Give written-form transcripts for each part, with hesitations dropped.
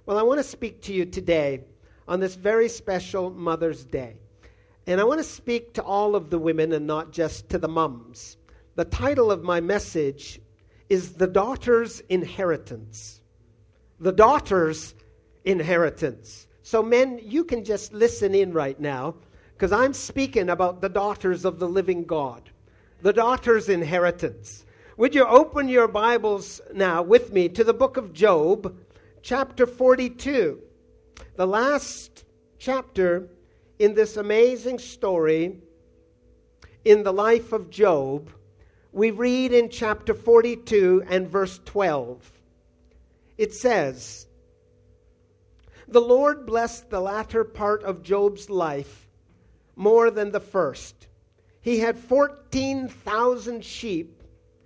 Well, I want to speak to you today on this very special Mother's Day. And I want to speak to all of the women and not just to the mums. The title of my message is The Daughter's Inheritance. The Daughter's Inheritance. So men, you can just listen in right now, because I'm speaking about the daughters of the living God. The daughter's inheritance. Would you open your Bibles now with me to the book of Job, chapter 42. The last chapter in this amazing story in the life of Job. We read in chapter 42 and verse 12. It says, "The Lord blessed the latter part of Job's life more than the first. He had 14,000 sheep,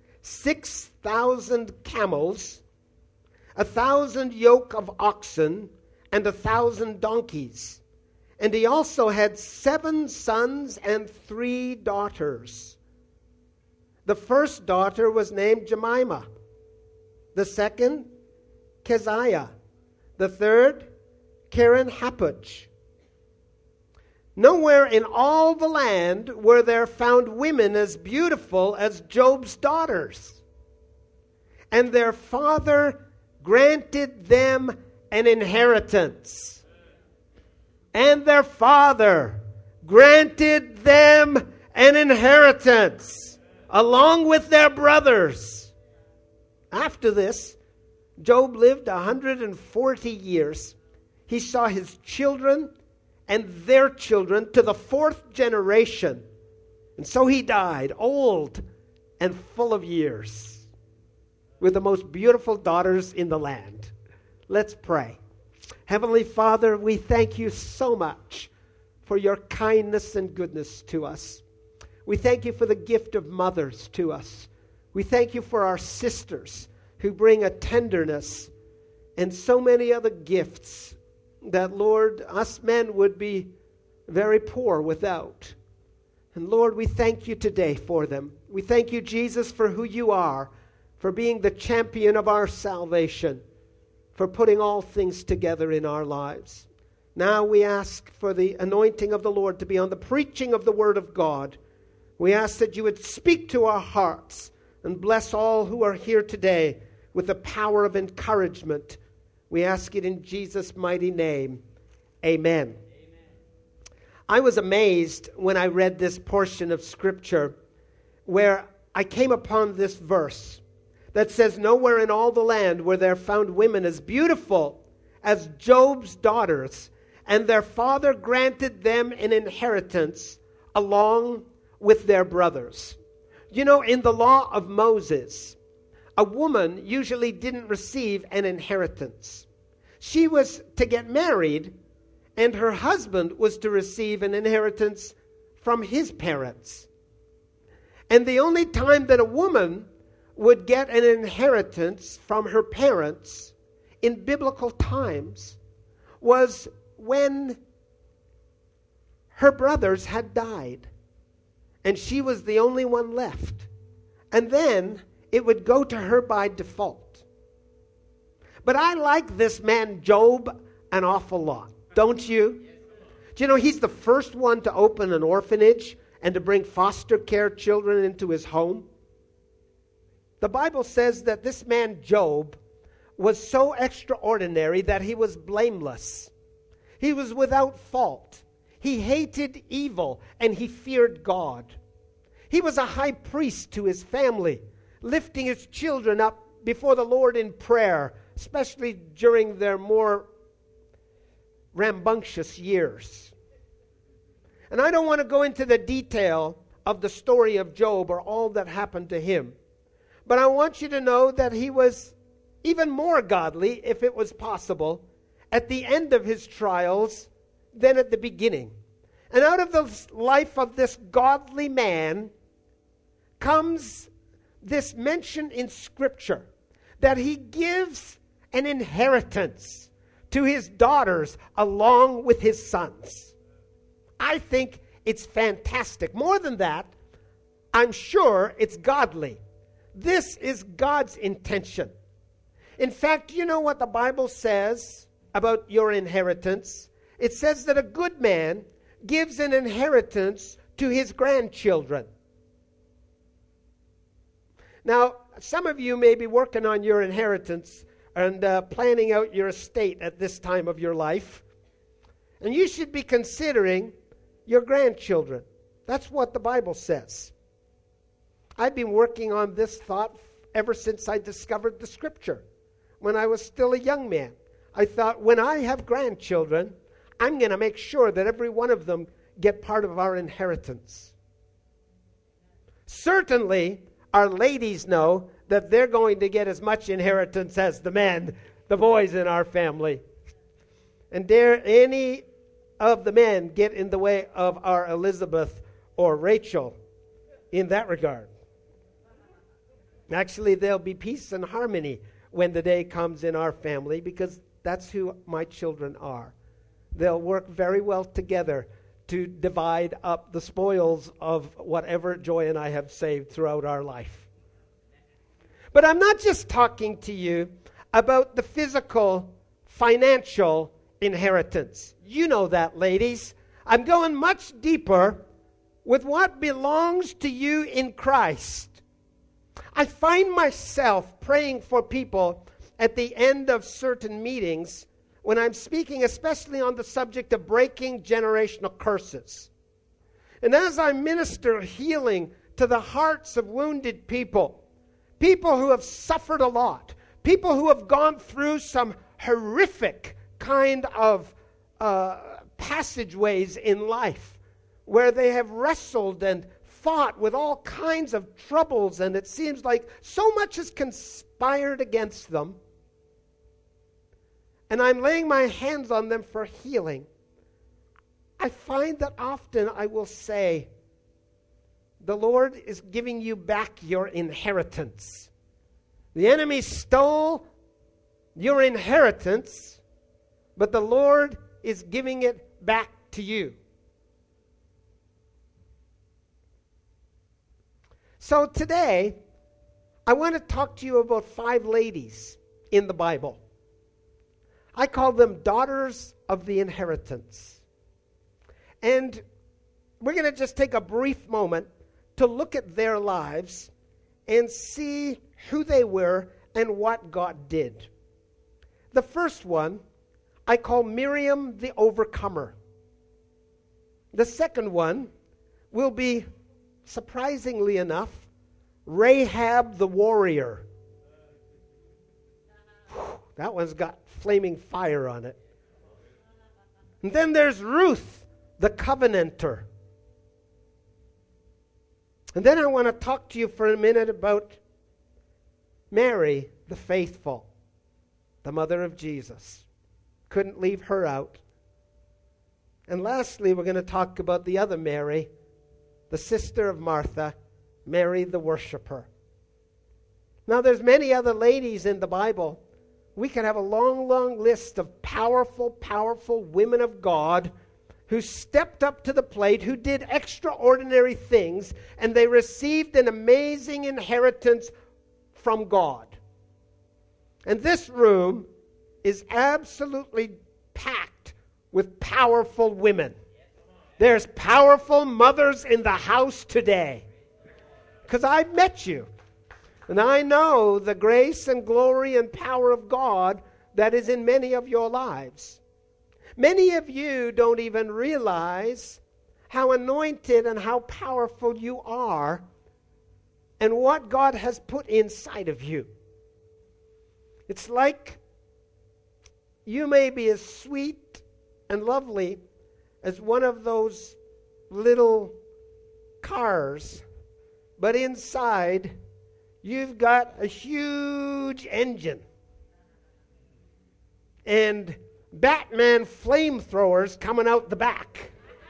6,000 camels, 1,000 yoke of oxen, and 1,000 donkeys. And he also had 7 sons and 3 daughters. The first daughter was named Jemimah, the second, Keziah, the third, Keren-Happuch. Nowhere in all the land were there found women as beautiful as Job's daughters. And their father granted them an inheritance. And their father granted them an inheritance along with their brothers." After this, Job lived 140 years. He saw his children and their children to the 4th generation. And so he died, old and full of years, with the most beautiful daughters in the land. Let's pray. Heavenly Father, we thank you so much for your kindness and goodness to us. We thank you for the gift of mothers to us. We thank you for our sisters who bring a tenderness and so many other gifts that, Lord, us men would be very poor without. And Lord, we thank you today for them. We thank you, Jesus, for who you are, for being the champion of our salvation, for putting all things together in our lives. Now we ask for the anointing of the Lord to be on the preaching of the Word of God. We ask that you would speak to our hearts and bless all who are here today with the power of encouragement. We ask it in Jesus' mighty name. Amen. I was amazed when I read this portion of Scripture where I came upon this verse that says, "Nowhere in all the land were there found women as beautiful as Job's daughters, and their father granted them an inheritance along with their brothers." You know, in the law of Moses, a woman usually didn't receive an inheritance. She was to get married, and her husband was to receive an inheritance from his parents. And the only time that a woman would get an inheritance from her parents in biblical times was when her brothers had died and she was the only one left. And then it would go to her by default. But I like this man Job an awful lot, don't you? Do you know he's the first one to open an orphanage and to bring foster care children into his home? The Bible says that this man Job was so extraordinary that he was blameless. He was without fault. He hated evil and he feared God. He was a high priest to his family, lifting his children up before the Lord in prayer, especially during their more rambunctious years. And I don't want to go into the detail of the story of Job or all that happened to him. But I want you to know that he was even more godly, if it was possible, at the end of his trials than at the beginning. And out of the life of this godly man comes this mention in Scripture that he gives an inheritance to his daughters along with his sons. I think it's fantastic. More than that, I'm sure it's godly. This is God's intention. In fact, you know what the Bible says about your inheritance. It says that a good man gives an inheritance to his grandchildren. Now, some of you may be working on your inheritance and planning out your estate at this time of your life. And you should be considering your grandchildren. That's what the Bible says. I've been working on this thought ever since I discovered the Scripture. When I was still a young man, I thought, when I have grandchildren, I'm going to make sure that every one of them get part of our inheritance. Certainly, our ladies know that they're going to get as much inheritance as the men, the boys in our family. And dare any of the men get in the way of our Elizabeth or Rachel in that regard? Actually, there'll be peace and harmony when the day comes in our family, because that's who my children are. They'll work very well together to divide up the spoils of whatever Joy and I have saved throughout our life. But I'm not just talking to you about the physical, financial inheritance. You know that, ladies. I'm going much deeper with what belongs to you in Christ. I find myself praying for people at the end of certain meetings when I'm speaking, especially on the subject of breaking generational curses. And as I minister healing to the hearts of wounded people, people who have suffered a lot, people who have gone through some horrific kind of passageways in life, where they have wrestled and fought with all kinds of troubles, and it seems like so much has conspired against them. And I'm laying my hands on them for healing. I find that often I will say, the Lord is giving you back your inheritance. The enemy stole your inheritance, but the Lord is giving it back to you. So today, I want to talk to you about 5 ladies in the Bible. I call them daughters of the inheritance. And we're going to just take a brief moment to look at their lives and see who they were and what God did. The first one, I call Miriam the Overcomer. The second one will be, surprisingly enough, Rahab the Warrior. Whew, that one's got flaming fire on it. And then there's Ruth the Covenanter. And then I want to talk to you for a minute about Mary the Faithful, the mother of Jesus. Couldn't leave her out. And lastly, we're going to talk about the other Mary, the sister of Martha, Mary the worshiper. Now, there's many other ladies in the Bible. We could have a long, long list of powerful, powerful women of God who stepped up to the plate, who did extraordinary things, and they received an amazing inheritance from God. And this room is absolutely packed with powerful women. There's powerful mothers in the house today. Because I've met you. And I know the grace and glory and power of God that is in many of your lives. Many of you don't even realize how anointed and how powerful you are and what God has put inside of you. It's like you may be as sweet and lovely as one of those little cars, but inside you've got a huge engine and Batman flamethrowers coming out the back.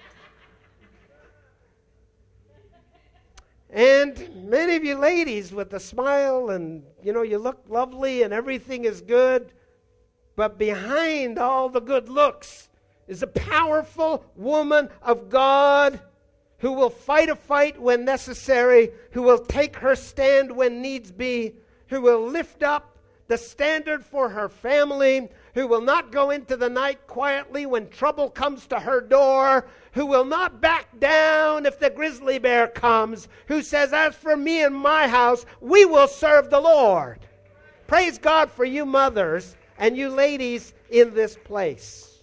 And many of you ladies with the smile and, you look lovely and everything is good. But behind all the good looks is a powerful woman of God who will fight a fight when necessary, who will take her stand when needs be, who will lift up the standard for her family, who will not go into the night quietly when trouble comes to her door, who will not back down if the grizzly bear comes, who says, as for me and my house, we will serve the Lord. Praise God for you mothers and you ladies in this place.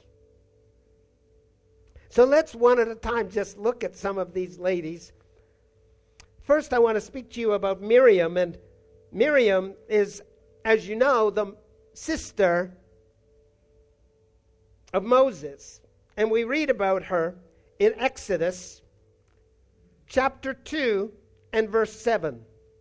So let's one at a time just look at some of these ladies. First, I want to speak to you about Miriam. And Miriam is, as you know, the sister of Moses. And we read about her in Exodus chapter 2 and verse 7.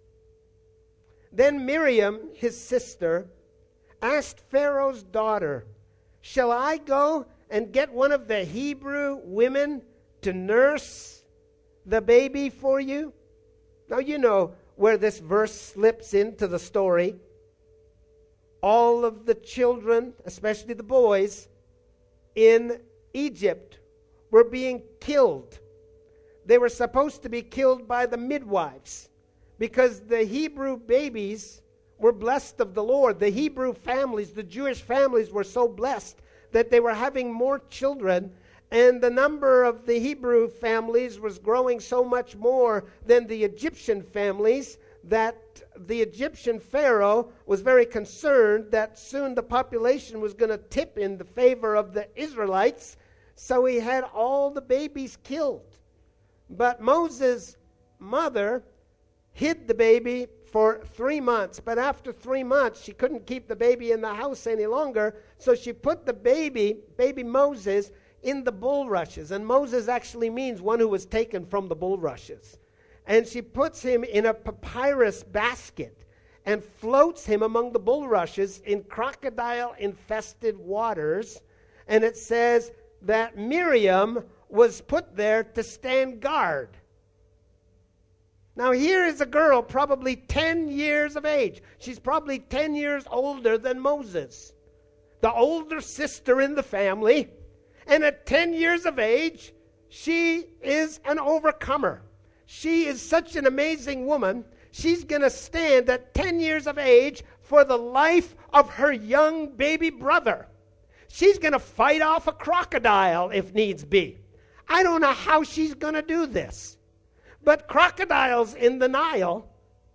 Then Miriam, his sister, asked Pharaoh's daughter, shall I go and get one of the Hebrew women to nurse the baby for you? Now you know where this verse slips into the story. All of the children, especially the boys, in Egypt were being killed. They were supposed to be killed by the midwives because the Hebrew babies were blessed of the Lord. The Hebrew families, the Jewish families, were so blessed that they were having more children, and the number of the Hebrew families was growing so much more than the Egyptian families that the Egyptian Pharaoh was very concerned that soon the population was going to tip in the favor of the Israelites, so he had all the babies killed. But Moses' mother hid the baby for 3 months, but after 3 months she couldn't keep the baby in the house any longer, so she put the baby Moses, in the bulrushes. And Moses actually means one who was taken from the bulrushes. And she puts him in a papyrus basket and floats him among the bulrushes in crocodile-infested waters. And it says that Miriam was put there to stand guard. Now here is a girl probably 10 years of age. She's probably 10 years older than Moses, the older sister in the family. And at 10 years of age, she is an overcomer. She is such an amazing woman. She's going to stand at 10 years of age for the life of her young baby brother. She's going to fight off a crocodile if needs be. I don't know how she's going to do this. But crocodiles in the Nile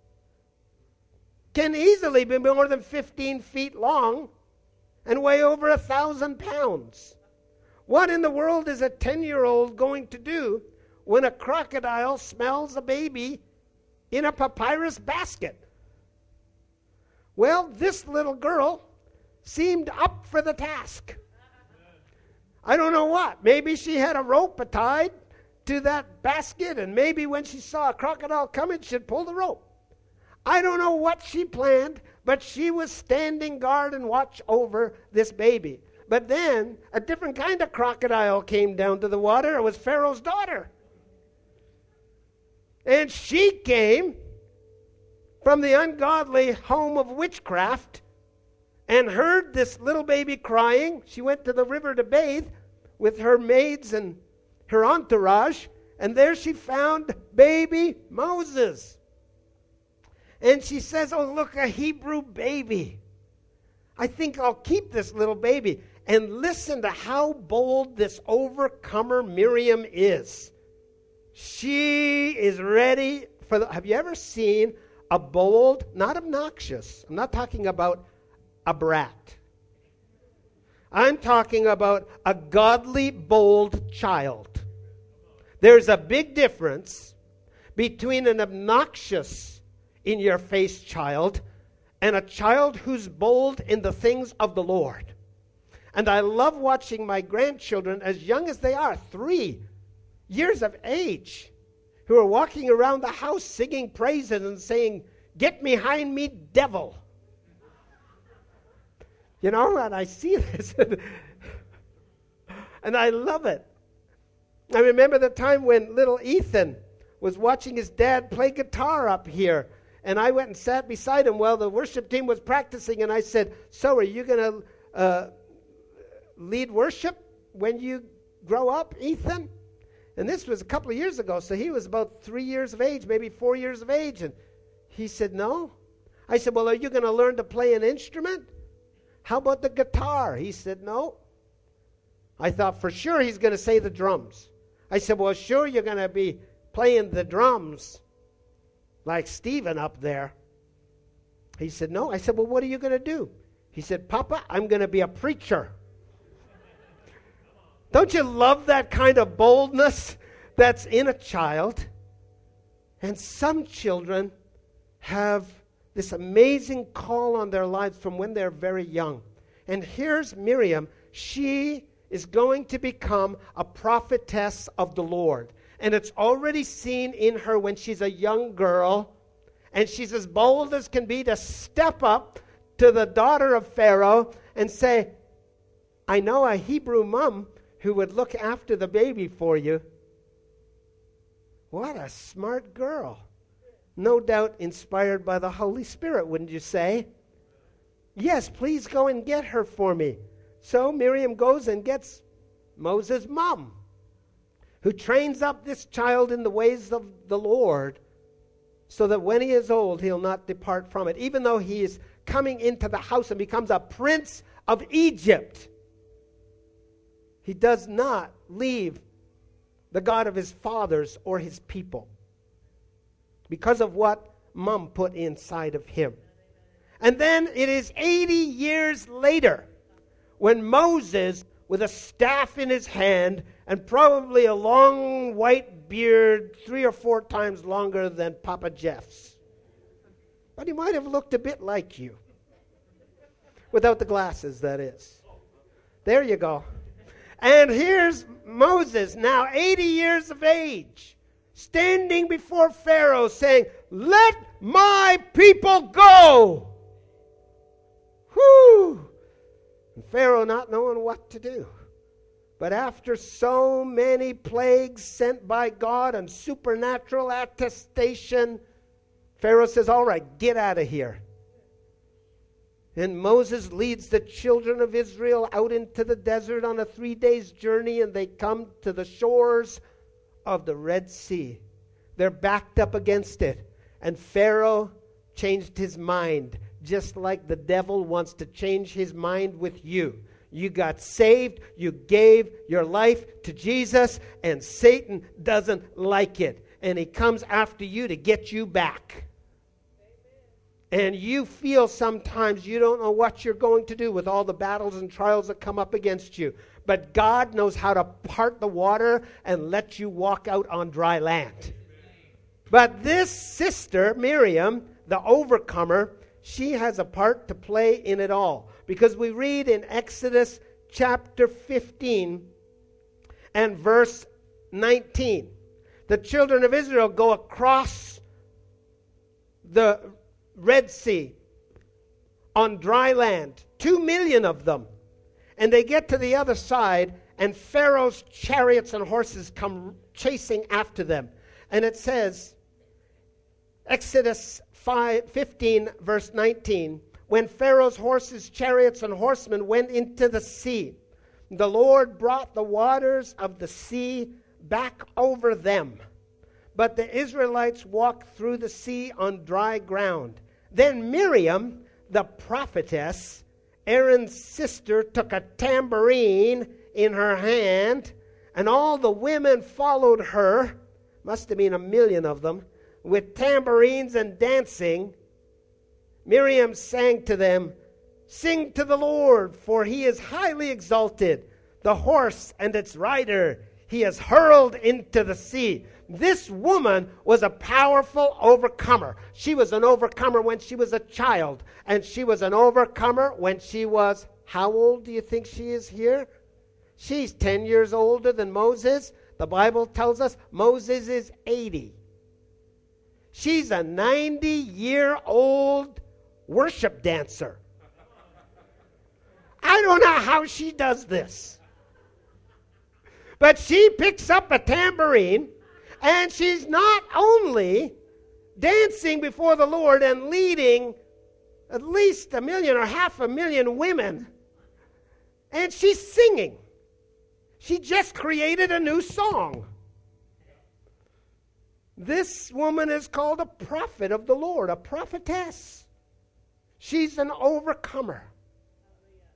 can easily be more than 15 feet long and weigh over 1,000 pounds. What in the world is a 10-year-old going to do when a crocodile smells a baby in a papyrus basket? Well, this little girl seemed up for the task. I don't know what. Maybe she had a rope tied to that basket, and maybe when she saw a crocodile coming, she'd pull the rope. I don't know what she planned, but she was standing guard and watch over this baby. But then a different kind of crocodile came down to the water. It was Pharaoh's daughter. And she came from the ungodly home of witchcraft and heard this little baby crying. She went to the river to bathe with her maids and her entourage, and there she found baby Moses. And she says, oh, look, a Hebrew baby. I think I'll keep this little baby. And listen to how bold this overcomer Miriam is. She is ready for have you ever seen a bold, not obnoxious, I'm not talking about a brat. I'm talking about a godly, bold child. There's a big difference between an obnoxious, in-your-face child and a child who's bold in the things of the Lord. And I love watching my grandchildren, as young as they are, 3 years of age, who are walking around the house singing praises and saying, "Get behind me, devil." You know, and I see this, and I love it. I remember the time when little Ethan was watching his dad play guitar up here, and I went and sat beside him while the worship team was practicing, and I said, "So are you going to lead worship when you grow up, Ethan?" And this was a couple of years ago, so he was about 3 years of age, maybe 4 years of age, and he said, "No." I said, "Well, are you going to learn to play an instrument?" how about the guitar? He said, no. I thought for sure he's going to say the drums. I said, well, sure you're going to be playing the drums like Stephen up there. He said, no. I said, well, what are you going to do? He said, Papa, I'm going to be a preacher. Don't you love that kind of boldness that's in a child? And some children have this amazing call on their lives from when they're very young. And here's Miriam. She is going to become a prophetess of the Lord. And it's already seen in her when she's a young girl. And she's as bold as can be to step up to the daughter of Pharaoh and say, I know a Hebrew mom who would look after the baby for you. What a smart girl. No doubt inspired by the Holy Spirit, wouldn't you say? Yes, please go and get her for me. So Miriam goes and gets Moses' mom, who trains up this child in the ways of the Lord, so that when he is old, he'll not depart from it. Even though he is coming into the house and becomes a prince of Egypt, he does not leave the God of his fathers or his people because of what mom put inside of him. And then it is 80 years later when Moses, with a staff in his hand and probably a long white beard 3 or 4 times longer than Papa Jeff's. But he might have looked a bit like you. Without the glasses, that is. There you go. And here's Moses, now 80 years of age, standing before Pharaoh saying, let my people go. Whew. And Pharaoh not knowing what to do. But after so many plagues sent by God and supernatural attestation, Pharaoh says, all right, get out of here. And Moses leads the children of Israel out into the desert on a 3-day journey, and they come to the shores of the Red Sea. They're backed up against it. And Pharaoh changed his mind, just like the devil wants to change his mind with you. You got saved, you gave your life to Jesus, and Satan doesn't like it. And he comes after you to get you back. And you feel sometimes you don't know what you're going to do with all the battles and trials that come up against you. But God knows how to part the water and let you walk out on dry land. But this sister, Miriam, the overcomer, she has a part to play in it all. Because we read in Exodus chapter 15 and verse 19. The children of Israel go across the Red Sea on dry land, 2 million of them. And they get to the other side, and Pharaoh's chariots and horses come chasing after them. And it says, Exodus 15, verse 19, when Pharaoh's horses, chariots, and horsemen went into the sea, the Lord brought the waters of the sea back over them. But the Israelites walked through the sea on dry ground. Then Miriam, the prophetess, Aaron's sister, took a tambourine in her hand, and all the women followed her, must have been 1 million of them, with tambourines and dancing. Miriam sang to them, sing to the Lord, for he is highly exalted. The horse and its rider he has hurled into the sea. This woman was a powerful overcomer. She was an overcomer when she was a child. And she was an overcomer when she was, how old do you think she is here? She's 10 years older than Moses. The Bible tells us Moses is 80. She's a 90-year-old worship dancer. I don't know how she does this. But she picks up a tambourine, and she's not only dancing before the Lord and leading at least 1 million or 500,000 women, and she's singing. She just created a new song. This woman is called a prophet of the Lord, a prophetess. She's an overcomer.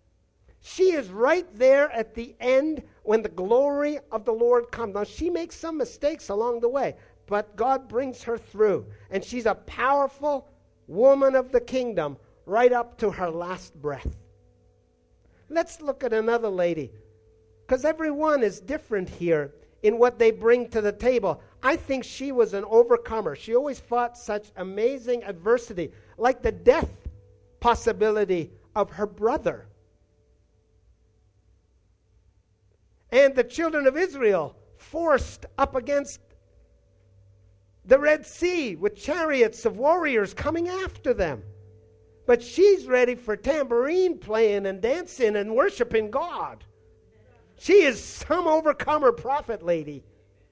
She is right there at the end when the glory of the Lord comes. Now, she makes some mistakes along the way, but God brings her through. And she's a powerful woman of the kingdom right up to her last breath. Let's look at another lady, because everyone is different here in what they bring to the table. I think she was an overcomer. She always fought such amazing adversity, like the death possibility of her brother. And the children of Israel forced up against the Red Sea with chariots of warriors coming after them. But she's ready for tambourine playing and dancing and worshiping God. She is some overcomer prophet lady.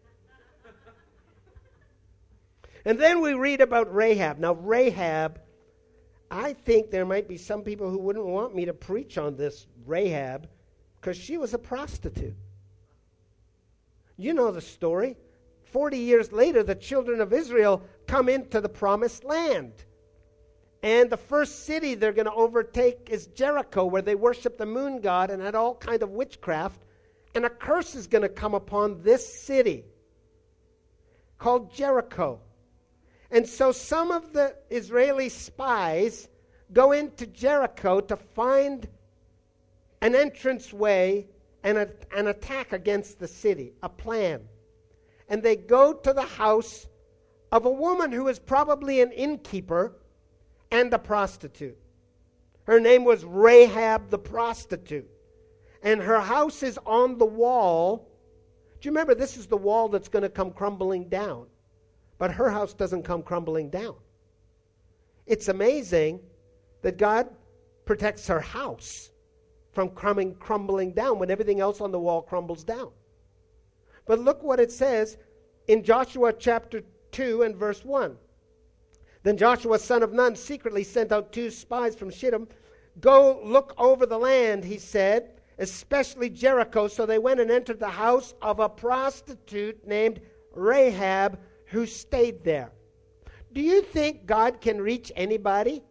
And then we read about Rahab. Now, Rahab, I think there might be some people who wouldn't want me to preach on this Rahab because she was a prostitute. You know the story. 40 years later, the children of Israel come into the promised land. And the first city they're going to overtake is Jericho, where they worship the moon god and had all kind of witchcraft. And a curse is going to come upon this city called Jericho. And so some of the Israeli spies go into Jericho to find an entranceway and an attack against the city, a plan. And they go to the house of a woman who is probably an innkeeper and a prostitute. Her name was Rahab the prostitute. And her house is on the wall. Do you remember, this is the wall that's going to come crumbling down. But her house doesn't come crumbling down. It's amazing that God protects her house from crumbling down when everything else on the wall crumbles down. But look what it says in Joshua chapter 2 and verse 1. Then Joshua, son of Nun, secretly sent out 2 spies from Shittim. Go look over the land, he said, especially Jericho. So they went and entered the house of a prostitute named Rahab, who stayed there. Do you think God can reach anybody?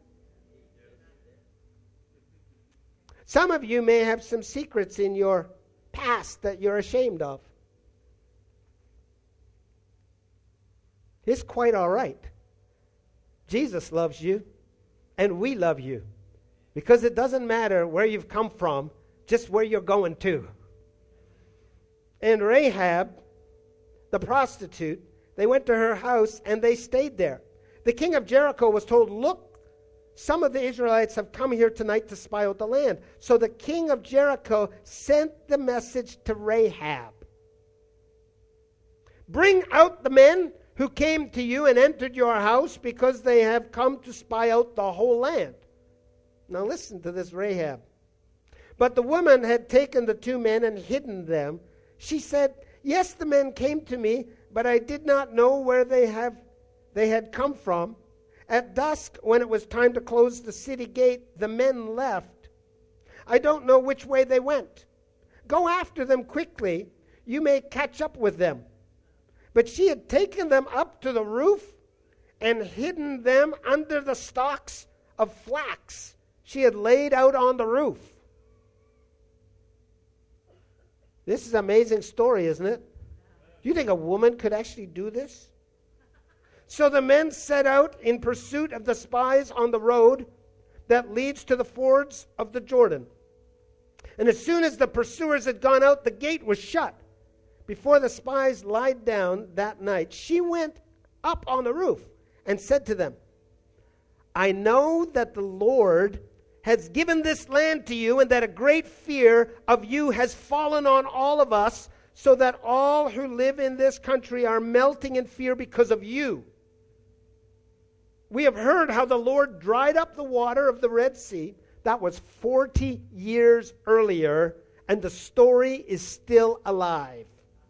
Some of you may have some secrets in your past that you're ashamed of. It's quite all right. Jesus loves you, and we love you, because it doesn't matter where you've come from, just where you're going to. And Rahab, the prostitute, they went to her house and they stayed there. The king of Jericho was told, look, some of the Israelites have come here tonight to spy out the land. So the king of Jericho sent the message to Rahab. Bring out the men who came to you and entered your house, because they have come to spy out the whole land. Now listen to this Rahab. But the woman had taken the 2 men and hidden them. She said, yes, the men came to me, but I did not know where they had come from. At dusk, when it was time to close the city gate, the men left. I don't know which way they went. Go after them quickly. You may catch up with them. But she had taken them up to the roof and hidden them under the stalks of flax she had laid out on the roof. This is an amazing story, isn't it? Do you think a woman could actually do this? So the men set out in pursuit of the spies on the road that leads to the fords of the Jordan. And as soon as the pursuers had gone out, the gate was shut. Before the spies lied down that night, she went up on the roof and said to them, I know that the Lord has given this land to you, and that a great fear of you has fallen on all of us, so that all who live in this country are melting in fear because of you. We have heard how the Lord dried up the water of the Red Sea. That was 40 years earlier, and the story is still alive.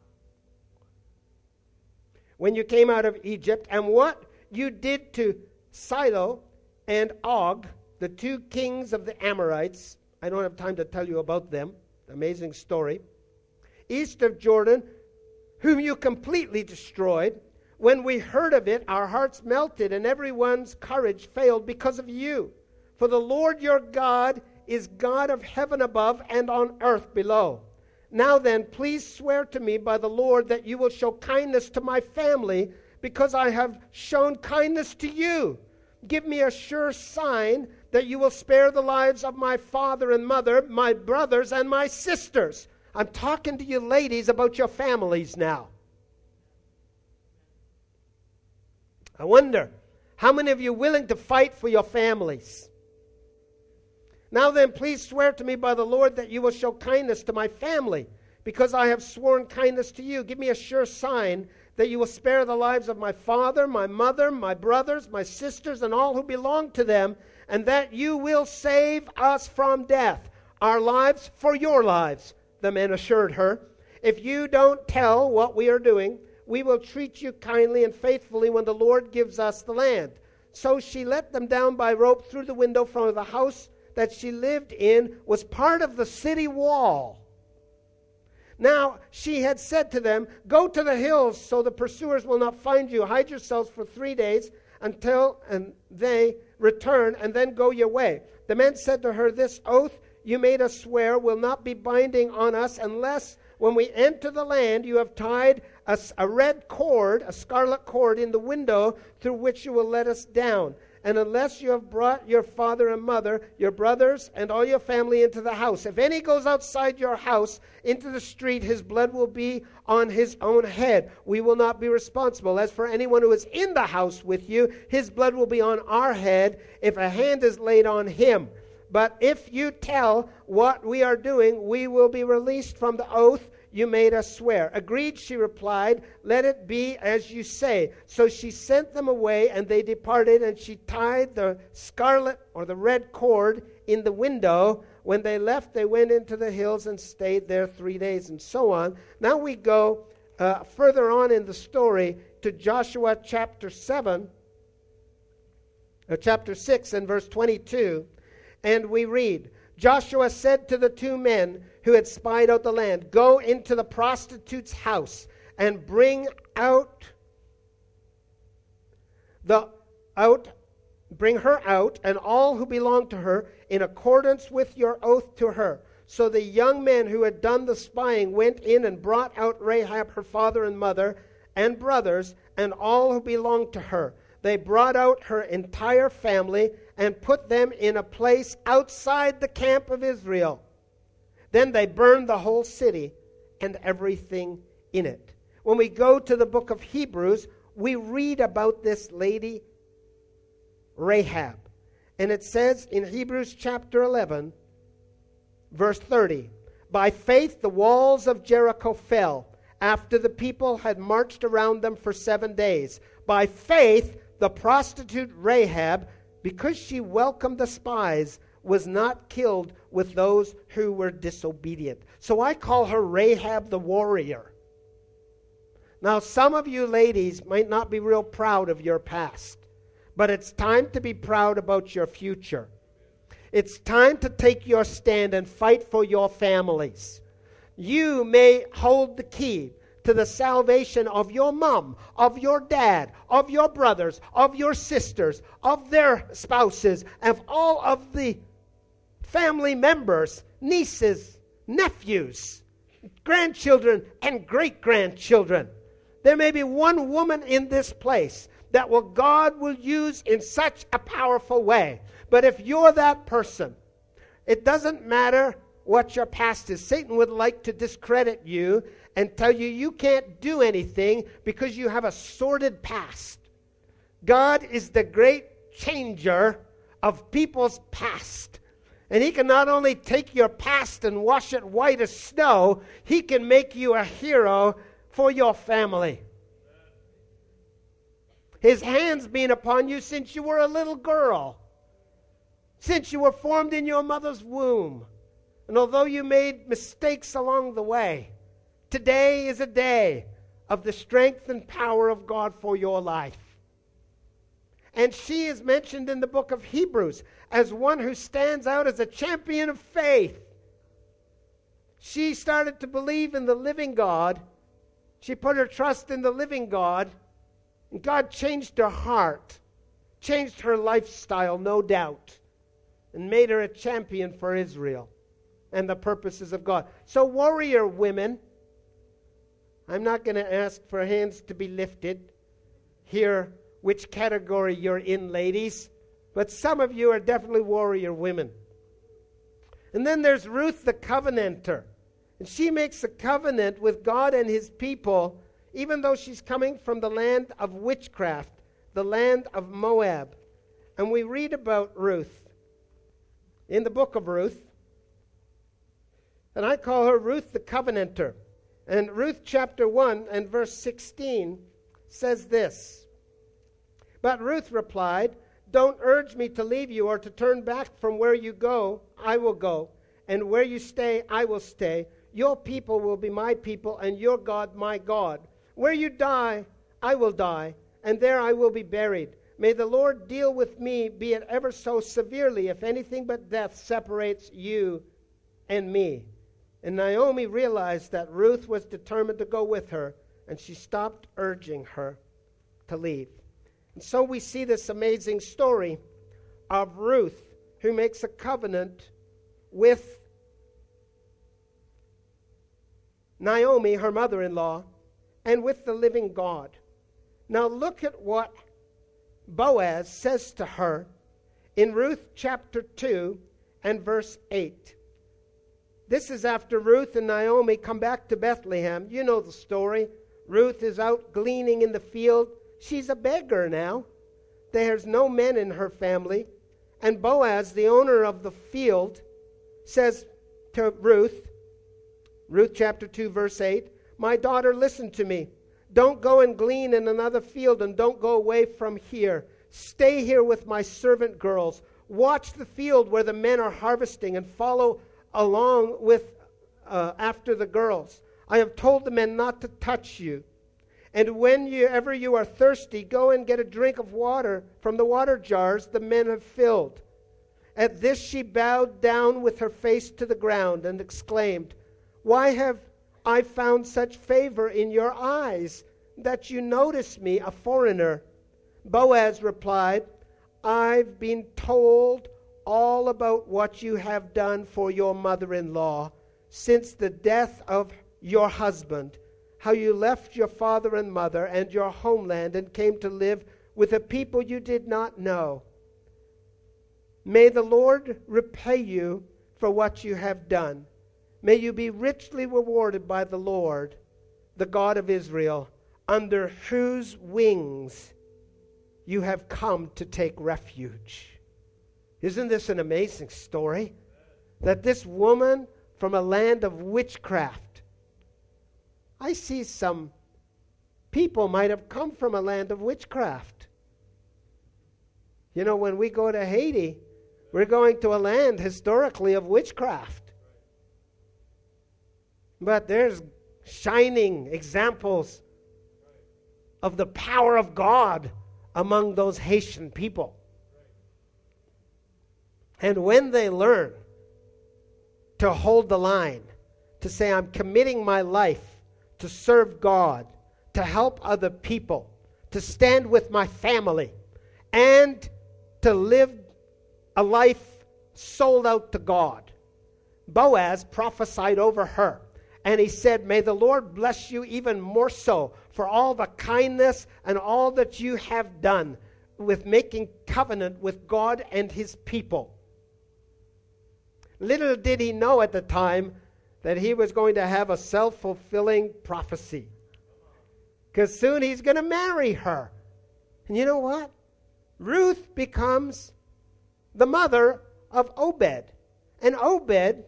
When you came out of Egypt, and what you did to Sihon and Og, the 2 kings of the Amorites. I don't have time to tell you about them. Amazing story. East of Jordan, whom you completely destroyed. When we heard of it, our hearts melted, and everyone's courage failed because of you. For the Lord your God is God of heaven above and on earth below. Now then, please swear to me by the Lord that you will show kindness to my family, because I have shown kindness to you. Give me a sure sign that you will spare the lives of my father and mother, my brothers and my sisters. I'm talking to you ladies about your families now. I wonder, how many of you are willing to fight for your families? Now then, please swear to me by the Lord that you will show kindness to my family, because I have sworn kindness to you. Give me a sure sign that you will spare the lives of my father, my mother, my brothers, my sisters, and all who belong to them, and that you will save us from death, our lives for your lives. The men assured her, if you don't tell what we are doing, we will treat you kindly and faithfully when the Lord gives us the land. So she let them down by rope through the window from the house that she lived in, was part of the city wall. Now she had said to them, go to the hills so the pursuers will not find you. Hide yourselves for 3 days until they return, and then go your way. The men said to her, this oath you made us swear will not be binding on us unless when we enter the land you have tied a red cord, a scarlet cord, in the window through which you will let us down. And unless you have brought your father and mother, your brothers, and all your family into the house. If any goes outside your house into the street, his blood will be on his own head. We will not be responsible. As for anyone who is in the house with you, his blood will be on our head if a hand is laid on him. But if you tell what we are doing, we will be released from the oath you made us swear. Agreed, she replied. Let it be as you say. So she sent them away, and they departed, and she tied the scarlet or the red cord in the window. When they left, they went into the hills and stayed there 3 days, and so on. Now we go further on in the story to Joshua chapter 6 and verse 22, and we read, Joshua said to the 2 men who had spied out the land, go into the prostitute's house and bring her out and all who belong to her in accordance with your oath to her. So the young men who had done the spying went in and brought out Rahab, her father and mother and brothers, and all who belonged to her. They brought out her entire family and put them in a place outside the camp of Israel. Then they burned the whole city and everything in it. When we go to the book of Hebrews, we read about this lady, Rahab. And it says in Hebrews chapter 11, verse 30, by faith the walls of Jericho fell after the people had marched around them for 7 days. By faith the prostitute Rahab, because she welcomed the spies, was not killed with those who were disobedient. So I call her Rahab the warrior. Now, some of you ladies might not be real proud of your past, but it's time to be proud about your future. It's time to take your stand and fight for your families. You may hold the key to the salvation of your mom, of your dad, of your brothers, of your sisters, of their spouses, of all of the family members, nieces, nephews, grandchildren, and great-grandchildren. There may be one woman in this place that God will use in such a powerful way. But if you're that person, it doesn't matter what your past is. Satan would like to discredit you and tell you you can't do anything because you have a sordid past. God is the great changer of people's past. And he can not only take your past and wash it white as snow, he can make you a hero for your family. His hand's been upon you since you were a little girl, since you were formed in your mother's womb. And although you made mistakes along the way, today is a day of the strength and power of God for your life. And she is mentioned in the book of Hebrews as one who stands out as a champion of faith. She started to believe in the living God. She put her trust in the living God. And God changed her heart, changed her lifestyle, no doubt. and made her a champion for Israel and the purposes of God. So warrior women, I'm not going to ask for hands to be lifted here, which category you're in, ladies, but some of you are definitely warrior women. And then there's Ruth the covenanter. And she makes a covenant with God and his people, even though she's coming from the land of witchcraft, the land of Moab. And we read about Ruth in the book of Ruth. And I call her Ruth the covenanter. And Ruth chapter 1 and verse 16 says this. But Ruth replied, "Don't urge me to leave you or to turn back from where you go. I will go. And where you stay, I will stay. Your people will be my people, and your God my God. Where you die, I will die, and there I will be buried. May the Lord deal with me, be it ever so severely, if anything but death separates you and me." And Naomi realized that Ruth was determined to go with her, and she stopped urging her to leave. And so we see this amazing story of Ruth, who makes a covenant with Naomi, her mother-in-law, and with the living God. Now look at what Boaz says to her in Ruth chapter 2 and verse 8. This is after Ruth and Naomi come back to Bethlehem. You know the story. Ruth is out gleaning in the field. She's a beggar now. There's no men in her family. And Boaz, the owner of the field, says to Ruth, Ruth chapter 2 verse 8, "My daughter, listen to me. Don't go and glean in another field, and don't go away from here. Stay here with my servant girls. Watch the field where the men are harvesting, and follow along with after the girls. I have told the men not to touch you. And whenever you are thirsty, go and get a drink of water from the water jars the men have filled." At this she bowed down with her face to the ground and exclaimed, "Why have I found such favor in your eyes that you notice me, a foreigner?" Boaz replied, "I've been told all about what you have done for your mother-in-law since the death of your husband, how you left your father and mother and your homeland and came to live with a people you did not know. May the Lord repay you for what you have done. May you be richly rewarded by the Lord, the God of Israel, under whose wings you have come to take refuge." Isn't this an amazing story? That this woman from a land of witchcraft, I see some people might have come from a land of witchcraft. You know, when we go to Haiti, we're going to a land historically of witchcraft. But there's shining examples of the power of God among those Haitian people. And when they learn to hold the line, to say, "I'm committing my life to serve God, to help other people, to stand with my family, and to live a life sold out to God," Boaz prophesied over her. And he said, "May the Lord bless you even more so for all the kindness and all that you have done with making covenant with God and his people." Little did he know at the time that he was going to have a self-fulfilling prophecy. Because soon he's going to marry her. And you know what? Ruth becomes the mother of Obed. And Obed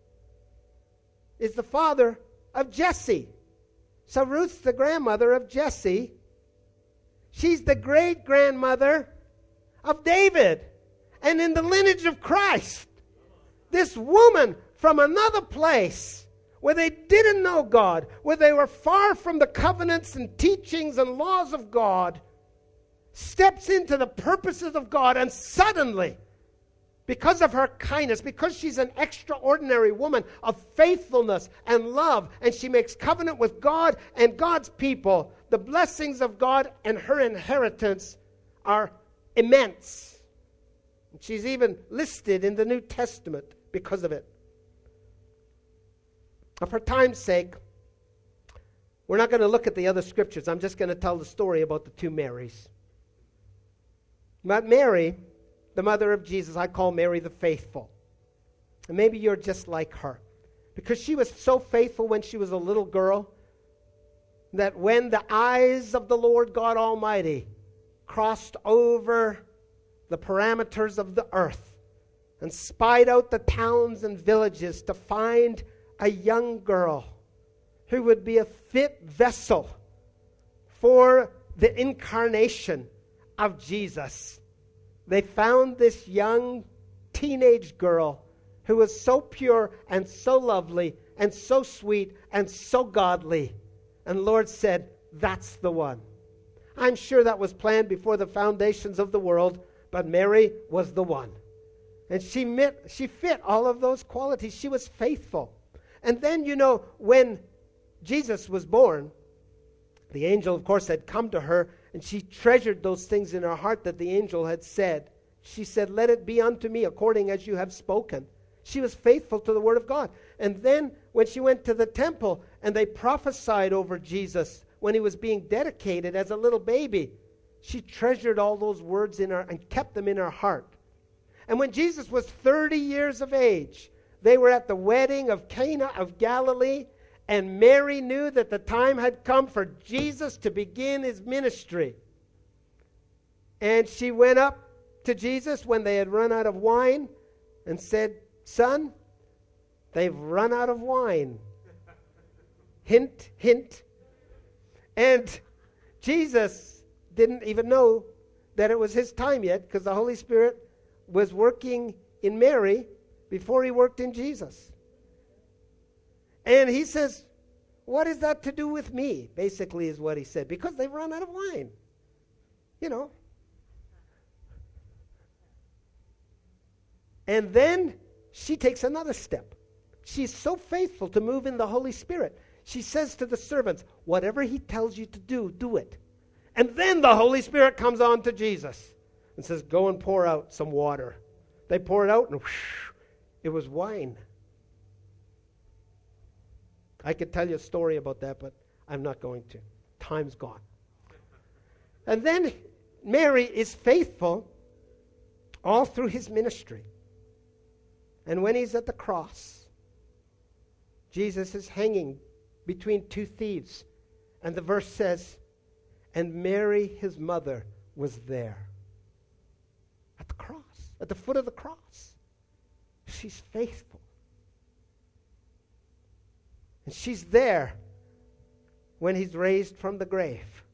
is the father of Jesse. So Ruth's the grandmother of Jesse. She's the great-grandmother of David. And in the lineage of Christ, this woman from another place where they didn't know God, where they were far from the covenants and teachings and laws of God, steps into the purposes of God, and suddenly, because of her kindness, because she's an extraordinary woman of faithfulness and love, and she makes covenant with God and God's people, the blessings of God and her inheritance are immense. She's even listed in the New Testament because of it. Now, for time's sake, we're not going to look at the other scriptures. I'm just going to tell the story about the two Marys. But Mary, the mother of Jesus, I call Mary the faithful. And maybe you're just like her. Because she was so faithful when she was a little girl that when the eyes of the Lord God Almighty crossed over the parameters of the earth and spied out the towns and villages to find a young girl who would be a fit vessel for the incarnation of Jesus, they found this young teenage girl who was so pure and so lovely and so sweet and so godly. And the Lord said, that's the one. I'm sure that was planned before the foundations of the world, but Mary was the one. And she fit all of those qualities. She was faithful. And then, when Jesus was born, the angel, of course, had come to her, and she treasured those things in her heart that the angel had said. She said, let it be unto me according as you have spoken. She was faithful to the word of God. And then when she went to the temple and they prophesied over Jesus when he was being dedicated as a little baby, she treasured all those words in her and kept them in her heart. And when Jesus was 30 years of age, they were at the wedding of Cana of Galilee, and Mary knew that the time had come for Jesus to begin his ministry. And she went up to Jesus when they had run out of wine and said, son, they've run out of wine. Hint, hint. And Jesus didn't even know that it was his time yet, because the Holy Spirit was working in Mary before he worked in Jesus. And he says, what is that to do with me? Basically is what he said. Because they've run out of wine. And then she takes another step. She's so faithful to move in the Holy Spirit. She says to the servants, whatever he tells you to do, do it. And then the Holy Spirit comes on to Jesus and says, go and pour out some water. They pour it out and whoosh, it was wine. I could tell you a story about that, but I'm not going to. Time's gone. And then Mary is faithful all through his ministry. And when he's at the cross, Jesus is hanging between two thieves. And the verse says, and Mary, his mother, was there. At the cross, at the foot of the cross. She's faithful. And she's there when he's raised from the grave.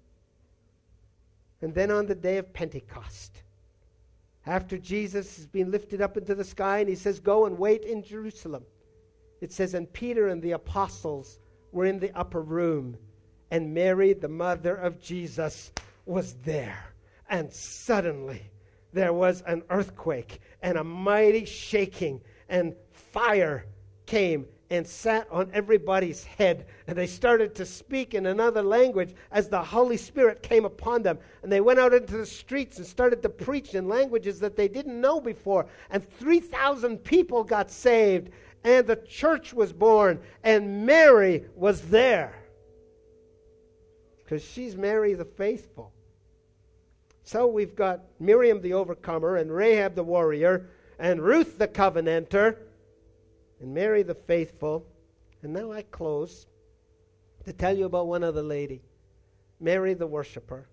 And then on the day of Pentecost, after Jesus has been lifted up into the sky and he says, go and wait in Jerusalem. It says, and Peter and the apostles were in the upper room. And Mary, the mother of Jesus, was there. And suddenly there was an earthquake and a mighty shaking, and fire came and sat on everybody's head. And they started to speak in another language as the Holy Spirit came upon them. And they went out into the streets and started to preach in languages that they didn't know before. And 3,000 people got saved. And the church was born. And Mary was there. Because she's Mary the faithful. So we've got Miriam the overcomer, and Rahab the warrior, and Ruth the covenanter, and Mary the faithful. And now I close to tell you about one other lady, Mary the worshiper.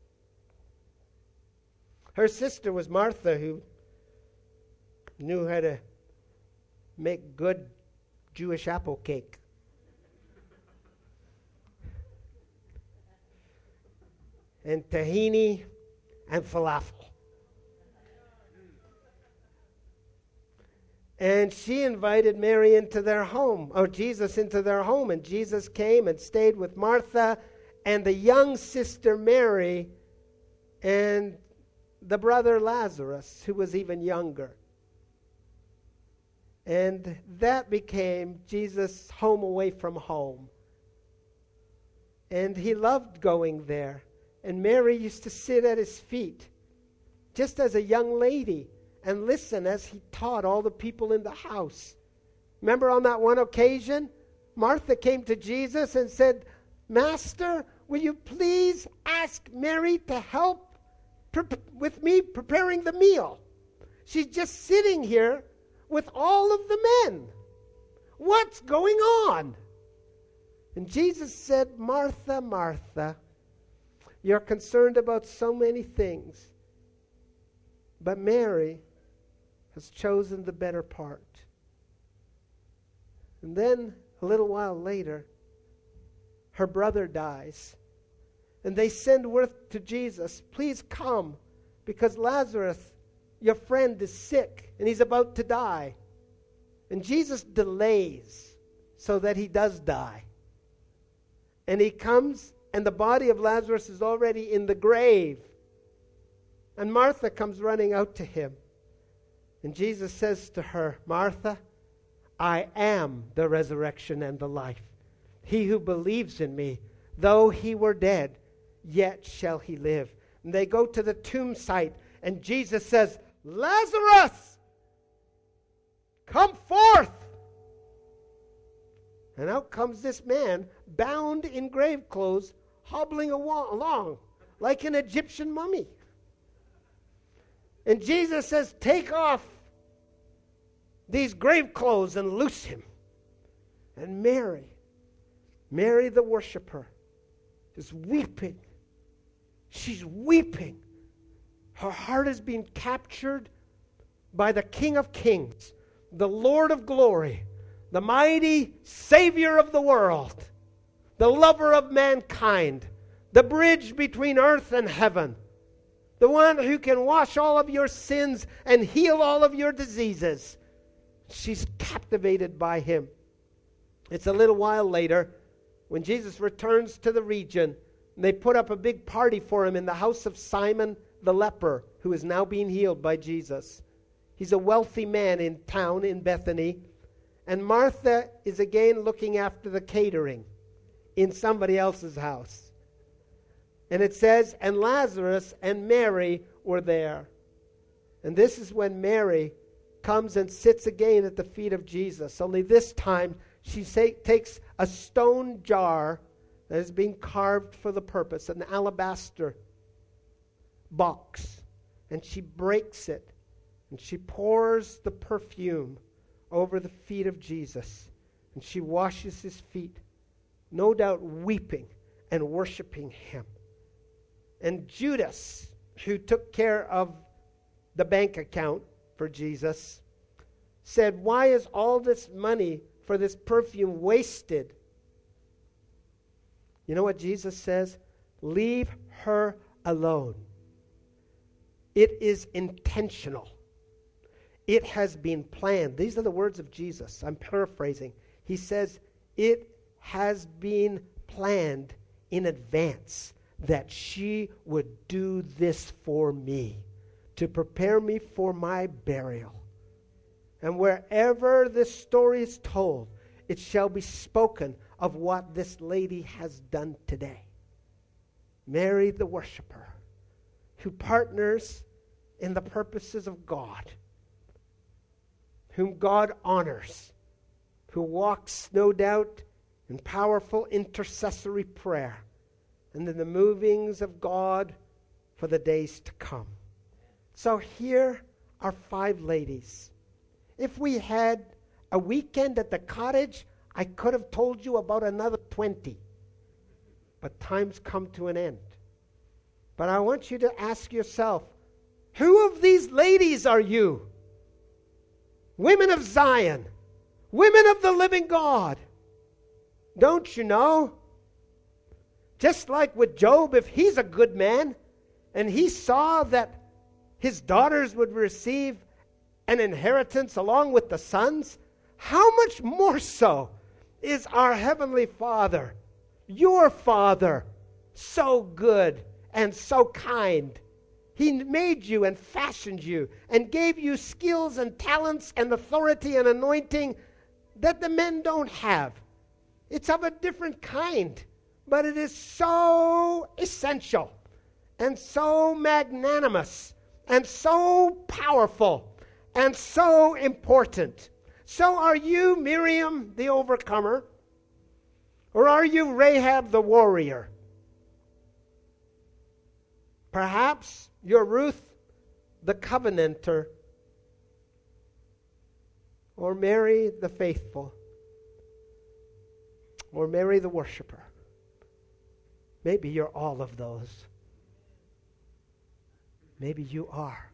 Her sister was Martha, who knew how to make good Jewish apple cake. And tahini and falafel. And she invited Mary into their home, or Jesus into their home. And Jesus came and stayed with Martha and the young sister Mary and the brother Lazarus, who was even younger. And that became Jesus' home away from home. And he loved going there. And Mary used to sit at his feet, just as a young lady. and listen as he taught all the people in the house. Remember on that one occasion, Martha came to Jesus and said, Master, will you please ask Mary to help with me preparing the meal? She's just sitting here with all of the men. What's going on? And Jesus said, Martha, Martha, you're concerned about so many things, but Mary has chosen the better part. And then a little while later, her brother dies. And they send word to Jesus, please come, because Lazarus, your friend, is sick and he's about to die. And Jesus delays so that he does die. And he comes, and the body of Lazarus is already in the grave. And Martha comes running out to him. And Jesus says to her, Martha, I am the resurrection and the life. He who believes in me, though he were dead, yet shall he live. And they go to the tomb site, and Jesus says, Lazarus, come forth. And out comes this man, bound in grave clothes, hobbling along like an Egyptian mummy. And Jesus says, take off these grave clothes and loose him. And Mary the worshiper, is weeping. She's weeping. Her heart is being captured by the King of Kings, the Lord of glory, the mighty Savior of the world, the lover of mankind, the bridge between earth and heaven, the one who can wash all of your sins and heal all of your diseases. She's captivated by him. It's a little while later when Jesus returns to the region, and they put up a big party for him in the house of Simon the leper, who is now being healed by Jesus. He's a wealthy man in town in Bethany. And Martha is again looking after the catering in somebody else's house. And it says, and Lazarus and Mary were there. And this is when Mary comes and sits again at the feet of Jesus. Only this time she takes a stone jar that has been carved for the purpose, an alabaster box. And she breaks it. And she pours the perfume over the feet of Jesus. And she washes his feet, no doubt weeping and worshiping him. And Judas, who took care of the bank account for Jesus, said, why is all this money for this perfume wasted? You know what Jesus says? Leave her alone. It is intentional. It has been planned. These are the words of Jesus. I'm paraphrasing. He says, it has been planned in advance that she would do this for me, to prepare me for my burial. And wherever this story is told, it shall be spoken of what this lady has done today. Mary the worshiper, who partners in the purposes of God, whom God honors, who walks, no doubt, in powerful intercessory prayer and in the movings of God for the days to come. So here are 5 ladies. If we had a weekend at the cottage, I could have told you about another 20. But time's come to an end. But I want you to ask yourself, who of these ladies are you? Women of Zion, women of the living God. Don't you know? Just like with Job, if he's a good man and he saw that his daughters would receive an inheritance along with the sons, how much more so is our Heavenly Father, your Father, so good and so kind. He made you and fashioned you and gave you skills and talents and authority and anointing that the men don't have. It's of a different kind, but it is so essential and so magnanimous and so powerful and so important. So are you Miriam the overcomer? Or are you Rahab the warrior? Perhaps you're Ruth the covenanter, or Mary the faithful, or Mary the worshiper. Maybe you're all of those. Maybe you are.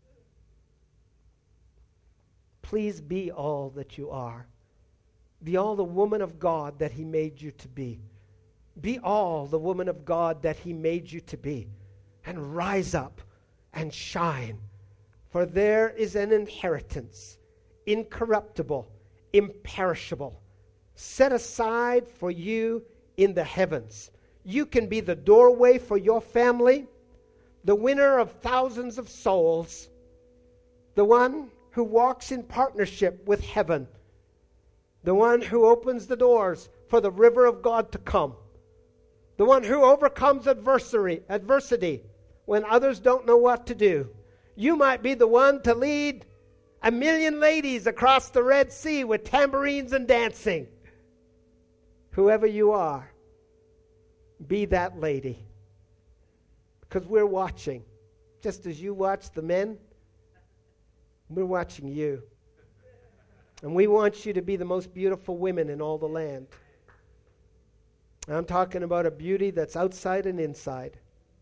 Please be all that you are. Be all the woman of God that He made you to be. Be all the woman of God that He made you to be. And rise up and shine. For there is an inheritance, incorruptible, imperishable, set aside for you in the heavens. You can be the doorway for your family, the winner of thousands of souls, the one who walks in partnership with heaven, the one who opens the doors for the river of God to come, the one who overcomes adversity when others don't know what to do. You might be the one to lead 1 million ladies across the Red Sea with tambourines and dancing. Whoever you are, be that lady. Because we're watching. Just as you watch the men, we're watching you. And we want you to be the most beautiful women in all the land. I'm talking about a beauty that's outside and inside.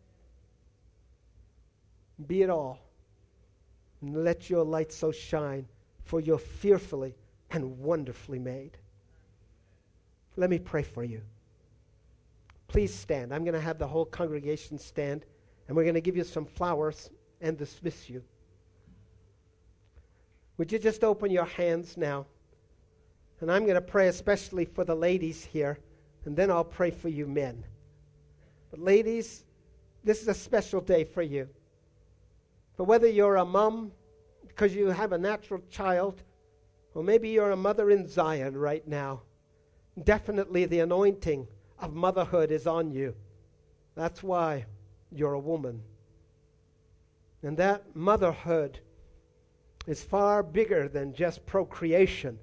Be it all. And let your light so shine, for you're fearfully and wonderfully made. Let me pray for you. Please stand. I'm going to have the whole congregation stand, and we're going to give you some flowers and dismiss you. Would you just open your hands now? And I'm going to pray especially for the ladies here, and then I'll pray for you men. But ladies, this is a special day for you. For whether you're a mom because you have a natural child, or maybe you're a mother in Zion right now, definitely the anointing of motherhood is on you. That's why you're a woman. And that motherhood is far bigger than just procreation.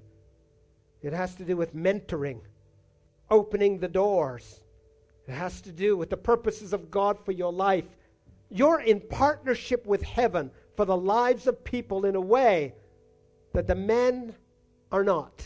It has to do with mentoring, opening the doors. It has to do with the purposes of God for your life. You're in partnership with heaven for the lives of people in a way that the men are not.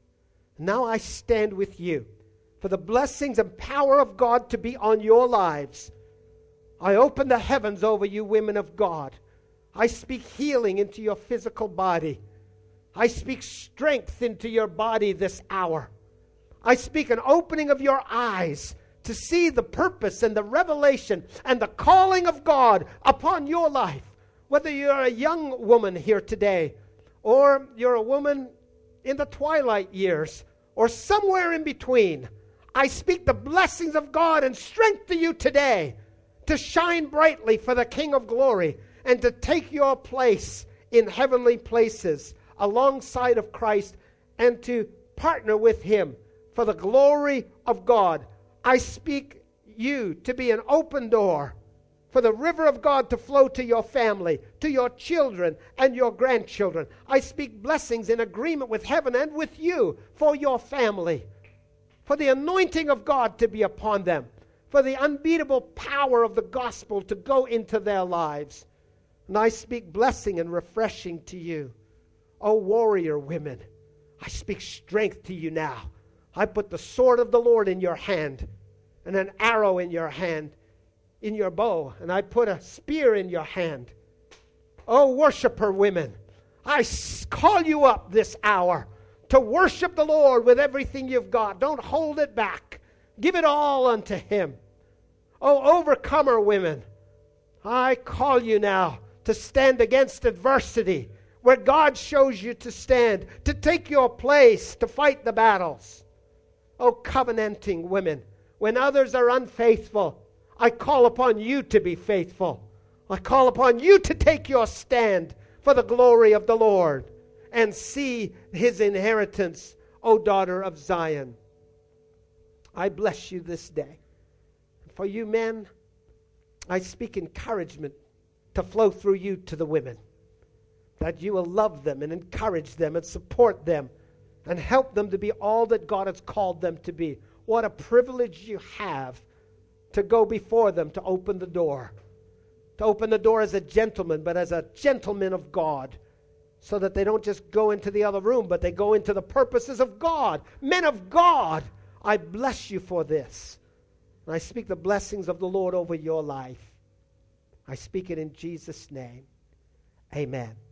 Now I stand with you for the blessings and power of God to be on your lives. I open the heavens over you, women of God. I speak healing into your physical body. I speak strength into your body this hour. I speak an opening of your eyes to see the purpose and the revelation and the calling of God upon your life. Whether you're a young woman here today, or you're a woman in the twilight years, or somewhere in between, I speak the blessings of God and strength to you today to shine brightly for the King of Glory and to take your place in heavenly places alongside of Christ and to partner with Him for the glory of God. I speak you to be an open door for the river of God to flow to your family, to your children and your grandchildren. I speak blessings in agreement with heaven and with you for your family, for the anointing of God to be upon them, for the unbeatable power of the gospel to go into their lives. And I speak blessing and refreshing to you. O warrior women, I speak strength to you now. I put the sword of the Lord in your hand and an arrow in your hand, in your bow, and I put a spear in your hand. O worshiper women, I call you up this hour to worship the Lord with everything you've got. Don't hold it back. Give it all unto Him. O overcomer women, I call you now to stand against adversity where God shows you to stand, to take your place, to fight the battles. O covenanting women, when others are unfaithful, I call upon you to be faithful. I call upon you to take your stand for the glory of the Lord and see His inheritance, O daughter of Zion. I bless you this day. For you men, I speak encouragement to flow through you to the women. that you will love them and encourage them and support them and help them to be all that God has called them to be. What a privilege you have to go before them, to open the door. To open the door as a gentleman, but as a gentleman of God, so that they don't just go into the other room, but they go into the purposes of God. Men of God, I bless you for this. And I speak the blessings of the Lord over your life. I speak it in Jesus' name. Amen.